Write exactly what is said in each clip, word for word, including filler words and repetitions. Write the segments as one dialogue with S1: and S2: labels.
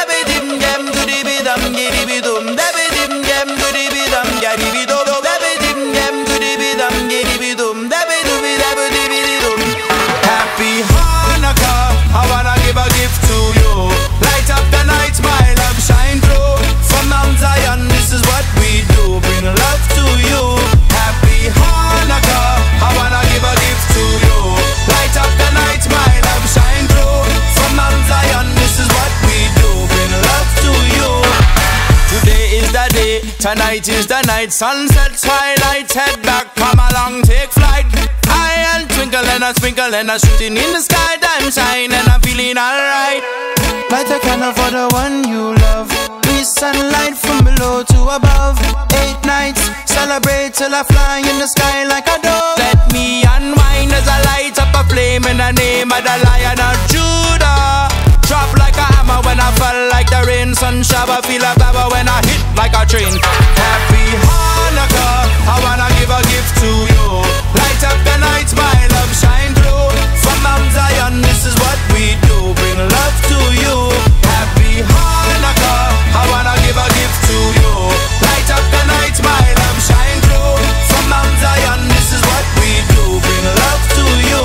S1: Dabby dim gem to the bidum, giddy bidum. Dabby dim gem to the bidum, gaddy bidum. Dabby dim gem to the bidum, giddy bidum. Dabby dooby dabby dibby dum. Happy Hanukkah, I wanna give a gift to you. Light up the night, my love shine through. From Mount Zion, this is what we do. Bring love to you. Happy Hanukkah, I wanna give a gift to you. Light up the night, my love shine through. From Mount Zion, this is what we do. Bring love to you. Today is the day, tonight is the night. Sunset, twilight, head back, come along, take flight. I and twinkle and a sprinkle and a shooting in the sky. Time shine and I'm feeling alright. Light a candle for the one you love. Breeze sunlight from below to above. Eight nights, celebrate till I fly in the sky like a dove. Let me unwind as I light up a flame in the name of the Lion of Judah. Drop like a hammer when I fall like the rain. Sun shower, feel a baba when I hit like a train. Happy Hanukkah, I wanna give a gift to you. Light up the night, my love shine through. From Mount Zion, this is what we do. Bring love to you. Happy Hanukkah, I wanna give a gift to you. Light up the night, my love shine through. From Mount Zion, this is what we do. Bring love to you.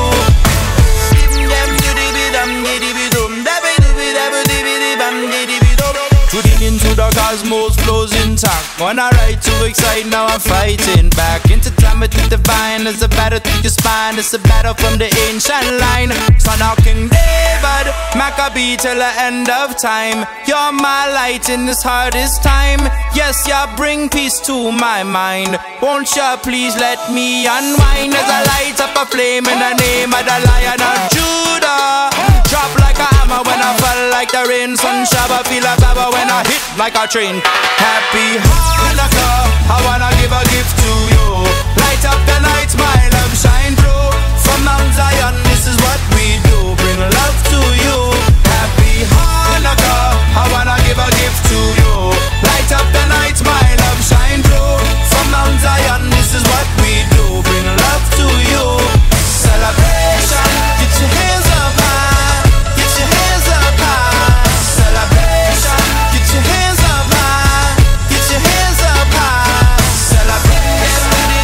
S1: Shooting into the cosmos, flows intact. When I ride too excited, now I'm fighting back. Into time with the divine, there's a battle through your spine. It's a battle from the ancient line. Son of King David, Maccabee till the end of time. You're my light in this hardest time. Yes, you bring peace to my mind. Won't you please let me unwind as I light up a flame in the name of the Lion of Judah. Drop like a hammer when I fall like the rain. Sun shower, feel a baba when I hit like a train. Happy Hanukkah, I wanna give a gift to you. Light up the night, my love shine through. From Mount Zion, this is what we do. Bring love to you. Happy Hanukkah, I wanna give a gift to you. Light up the night, my love shine through. From Mount Zion, this is what we do. Bring love to you. Celebration, get your hands up high. Get your hands up high. Celebration, get your hands up high. Get your hands up high. Celebration,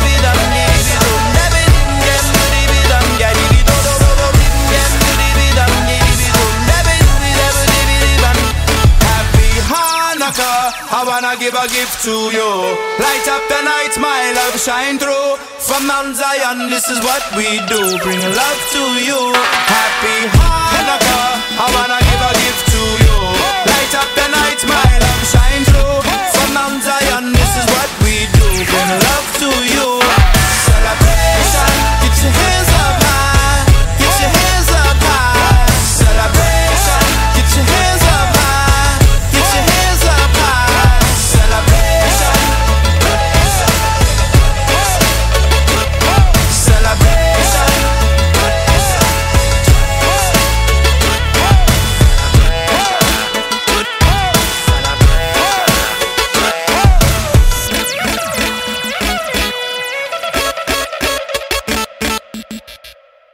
S1: Happy Hanukkah, I wanna give a gift to you. Light up the night, my love shine through. From Mount Zion, this is what we do. Bring love to you. Happy Hanukkah,